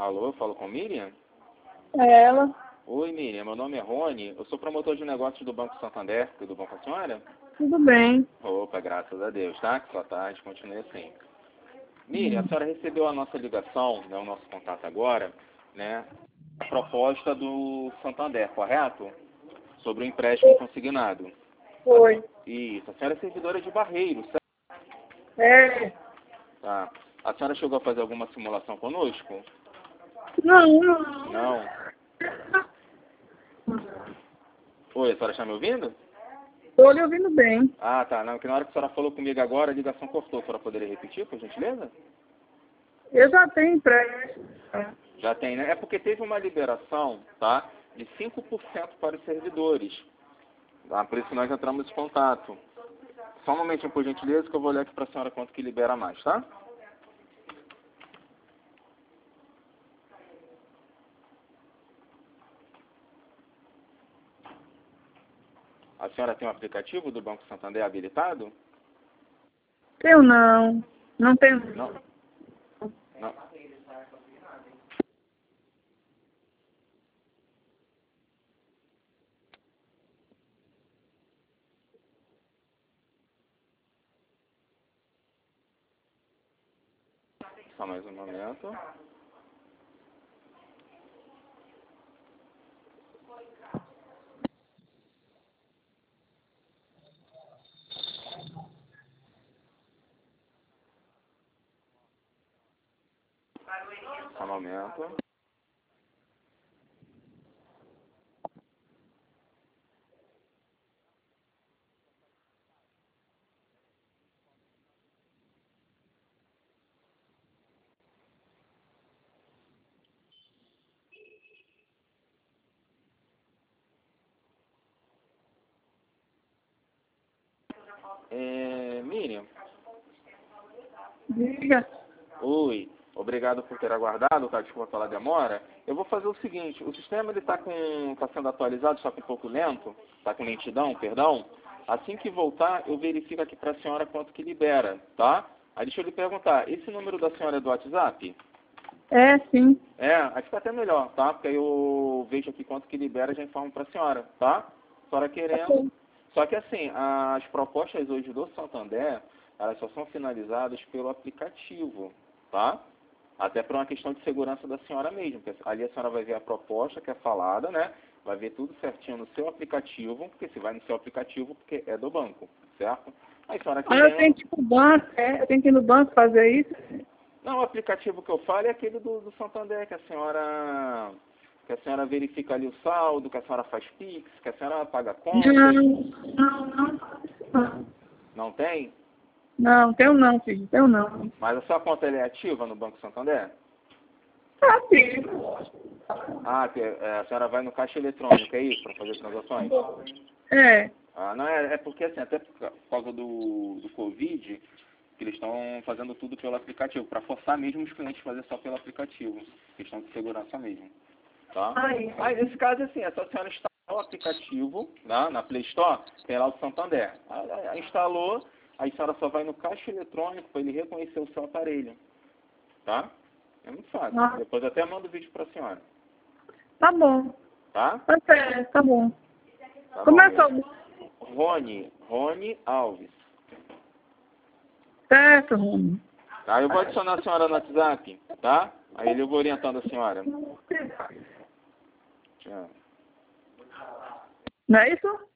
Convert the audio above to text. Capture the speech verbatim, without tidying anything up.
Alô, eu falo com Miriam? É ela. Oi, Miriam, meu nome é Rony, eu sou promotor de negócios do Banco Santander, tudo bom com a senhora? Tudo bem. Opa, graças a Deus, tá? Que sua tarde continue assim. Miriam, a senhora recebeu a nossa ligação, né, o nosso contato agora, né, a proposta do Santander, correto? Sobre o empréstimo consignado. Foi. Isso, a senhora é servidora de Barreiro, certo? É. Tá. A senhora chegou a fazer alguma simulação conosco? Não, não. Não. Oi, a senhora está me ouvindo? Estou lhe ouvindo bem. Ah, tá. Não, que na hora que a senhora falou comigo agora, a ligação cortou. A senhora poderia repetir, por gentileza? Eu já tenho empréstimo. Já tem, né? É porque teve uma liberação, tá? De cinco por cento para os servidores. Tá? Por isso que nós entramos em contato. Só um momentinho, por gentileza, que eu vou olhar aqui para a senhora quanto que libera mais, tá? A senhora tem um aplicativo do Banco Santander habilitado? Eu não. Não tenho. Não. Não. Só mais um momento. Só um momento. É, Miriam. Diga. Oi. Obrigado por ter aguardado, tá? Desculpa pela demora. Eu vou fazer o seguinte, o sistema ele está tá sendo atualizado, só que um pouco lento, está com lentidão, perdão. Assim que voltar, eu verifico aqui para a senhora quanto que libera, tá? Aí deixa eu lhe perguntar, esse número da senhora é do WhatsApp? É, sim. É, aí fica até melhor, tá? Porque aí eu vejo aqui quanto que libera e já informo para a senhora, tá? A senhora querendo. Só que assim, as propostas hoje do Santander, elas só são finalizadas pelo aplicativo, tá? Até por uma questão de segurança da senhora mesmo. Porque ali a senhora vai ver a proposta que é falada, né? Vai ver tudo certinho no seu aplicativo, porque se vai no seu aplicativo, porque é do banco, certo? Aí a senhora Ah, eu querendo... tenho que ir no banco, é? Eu tenho que ir no banco fazer isso? Não, o aplicativo que eu falo é aquele do, do Santander, que a senhora que a senhora verifica ali o saldo, que a senhora faz Pix, que a senhora paga contas. Não, não, não. Não, Não tem? não tenho não, filho. Tenho não. Mas a sua conta ela é ativa no Banco Santander? Tá, filho. Ah, que, é, a senhora vai no caixa eletrônico, é isso, para fazer transações? É. Ah, não, é, é porque assim, até por causa do, do Covid, que eles estão fazendo tudo pelo aplicativo, para forçar mesmo os clientes a fazer só pelo aplicativo. Questão de segurança mesmo. Tá? Ai. Aí, nesse caso, assim, é só a senhora instalar o aplicativo, né, na Play Store, tem lá o Santander. Aí, aí, instalou, aí a senhora só vai no caixa eletrônico para ele reconhecer o seu aparelho. Tá? É muito fácil. Ah. Depois eu até mando o vídeo para a senhora. Tá bom. Tá? Tá certo, tá bom. Tá Como bom, é seu Miriam. nome? Rony, Rony Alves. Certo, Rony. Tá? Eu vou adicionar a senhora no WhatsApp, tá? Aí eu vou orientando a senhora. Tchau. Não é isso?